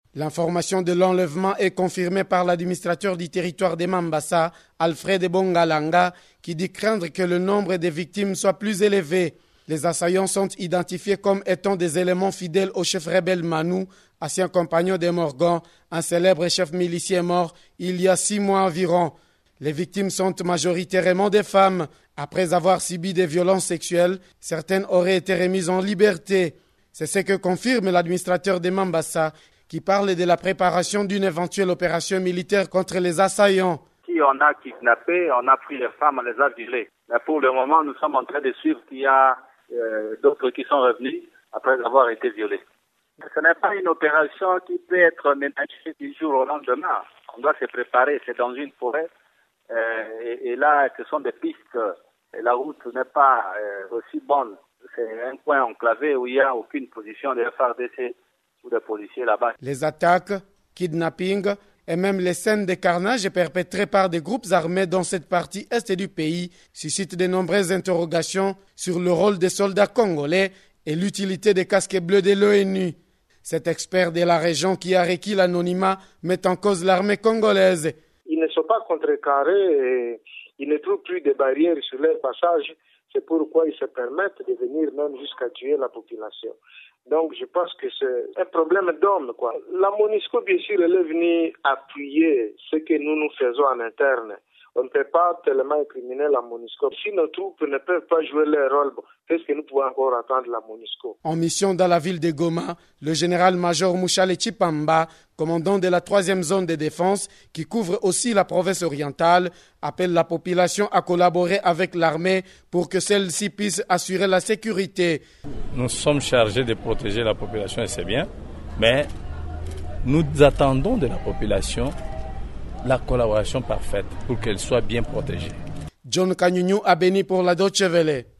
L'information de l'enlèvement est confirmée par l'administrateur du territoire de Mambasa, Alfred Bongalanga, qui dit craindre que le nombre des victimes soit plus élevé. Les assaillants sont identifiés comme étant des éléments fidèles au chef rebelle Manou, ancien compagnon de Morgan, un célèbre chef milicier mort il y a 6 mois environ. Les victimes sont majoritairement des femmes. Après avoir subi des violences sexuelles, certaines auraient été remises en liberté. C'est ce que confirme l'administrateur de Mambasa, qui parle de la préparation d'une éventuelle opération militaire contre les assaillants. Si on a kidnappé, on a pris les femmes, on les a violées. Mais pour le moment, nous sommes en train de suivre qu'il y a d'autres qui sont revenus après avoir été violés. Ce n'est pas une opération qui peut être ménagée du jour au lendemain. On doit se préparer, c'est dans une forêt. Et là, ce sont des pistes. Et la route n'est pas aussi bonne. C'est un coin enclavé où il n'y a aucune position de FARDC ou de policiers là-bas. Les attaques, kidnappings et même les scènes de carnage perpétrées par des groupes armés dans cette partie est du pays suscitent de nombreuses interrogations sur le rôle des soldats congolais et l'utilité des casques bleus de l'ONU. Cet expert de la région qui a requis l'anonymat met en cause l'armée congolaise. Ils ne sont pas contrecarrés et ils ne trouvent plus de barrières sur leur passage. C'est pourquoi ils se permettent de venir même jusqu'à tuer la population. Donc je pense que c'est un problème d'homme, quoi. La MONUSCO, bien sûr, elle est venue appuyer ce que nous faisons en interne. On ne peut pas tellement incriminer la MONUSCO. Si nos troupes ne peuvent pas jouer leur rôle, qu'est-ce que nous pouvons encore attendre de la MONUSCO? En mission dans la ville de Goma, le général-major Mouchale Chipamba, commandant de la 3e zone de défense, qui couvre aussi la province orientale, appelle la population à collaborer avec l'armée pour que celle-ci puisse assurer la sécurité. Nous sommes chargés de protéger la population et c'est bien, mais nous attendons de la population la collaboration parfaite pour qu'elle soit bien protégée. John Kanyunyu a béni pour la Deutsche Welle.